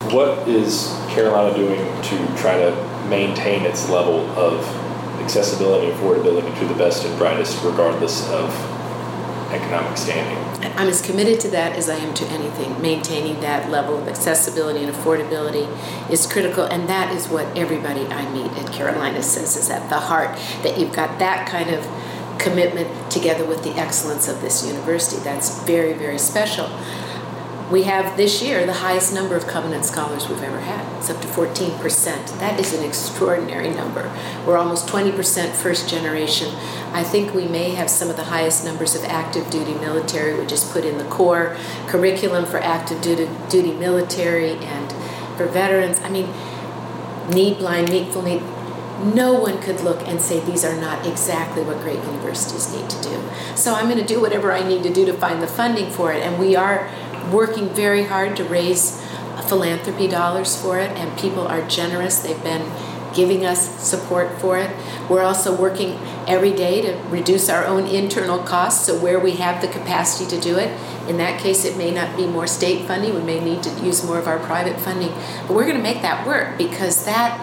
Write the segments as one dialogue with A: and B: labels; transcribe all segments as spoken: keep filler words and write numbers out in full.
A: What is Carolina doing to try to maintain its level of accessibility and affordability to the best and brightest, regardless of economic standing?
B: I'm as committed to that as I am to anything. Maintaining that level of accessibility and affordability is critical, and that is what everybody I meet at Carolina says is at the heart, that you've got that kind of commitment together with the excellence of this university. That's very, very special. We have this year the highest number of Covenant Scholars we've ever had. It's up to fourteen percent. That is an extraordinary number. We're almost twenty percent first generation. I think we may have some of the highest numbers of active duty military. We just put in the core curriculum for active duty, duty military and for veterans. I mean, need blind, meaningful need. No one could look and say these are not exactly what great universities need to do. So I'm going to do whatever I need to do to find the funding for it. And we are working very hard to raise philanthropy dollars for it, and people are generous. They've been giving us support for it. We're also working every day to reduce our own internal costs, so where we have the capacity to do it, in that case it may not be more state funding, we may need to use more of our private funding, but we're going to make that work, because that,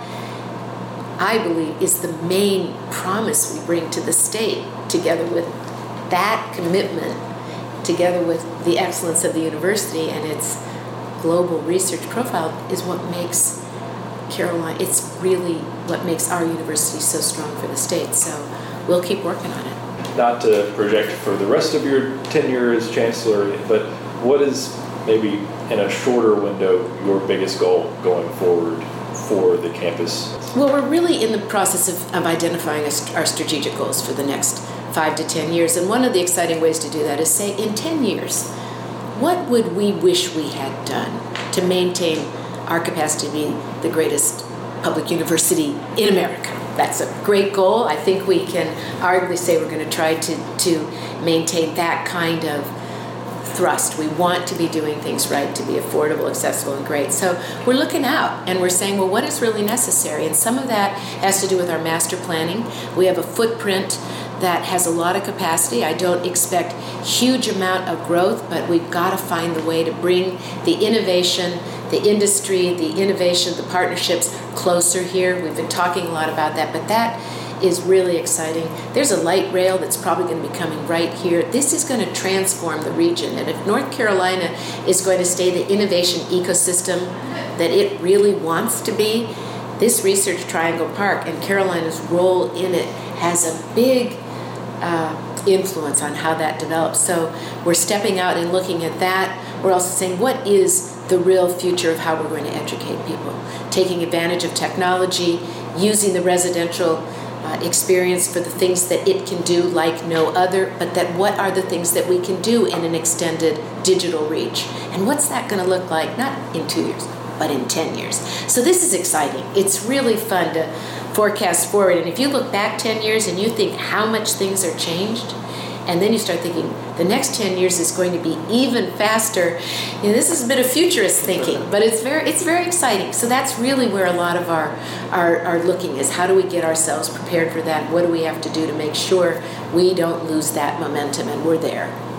B: I believe, is the main promise we bring to the state, together with that commitment, together with the excellence of the university and its global research profile, is what makes Carolina, it's really what makes our university so strong for the state. So we'll keep working on it.
A: Not to project for the rest of your tenure as chancellor, but what is maybe in a shorter window your biggest goal going forward for the campus?
B: Well, we're really in the process of, of identifying our strategic goals for the next five to ten years. And one of the exciting ways to do that is say, in ten years, what would we wish we had done to maintain our capacity to be the greatest public university in America? That's a great goal. I think we can arguably say we're going to try to, to maintain that kind of thrust. We want to be doing things right, to be affordable, accessible, and great. So we're looking out and we're saying, well, what is really necessary? And some of that has to do with our master planning. We have a footprint that has a lot of capacity. I don't expect huge amount of growth, but we've got to find the way to bring the innovation, the industry, the innovation, the partnerships closer here. We've been talking a lot about that, but that is really exciting. There's a light rail that's probably going to be coming right here. This is going to transform the region, and if North Carolina is going to stay the innovation ecosystem that it really wants to be, this Research Triangle Park and Carolina's role in it has a big uh, influence on how that develops. So we're stepping out and looking at that. We're also saying, what is the real future of how we're going to educate people? Taking advantage of technology, using the residential uh, experience for the things that it can do like no other, but that what are the things that we can do in an extended digital reach? And what's that going to look like, not in two years, but in ten years. So this is exciting. It's really fun to forecast forward. And if you look back ten years and you think how much things are changed, and then you start thinking the next ten years is going to be even faster, you know, this is a bit of futurist thinking, but it's very it's very exciting. So that's really where a lot of our, our, our looking is. How do we get ourselves prepared for that? What do we have to do to make sure we don't lose that momentum, and we're there?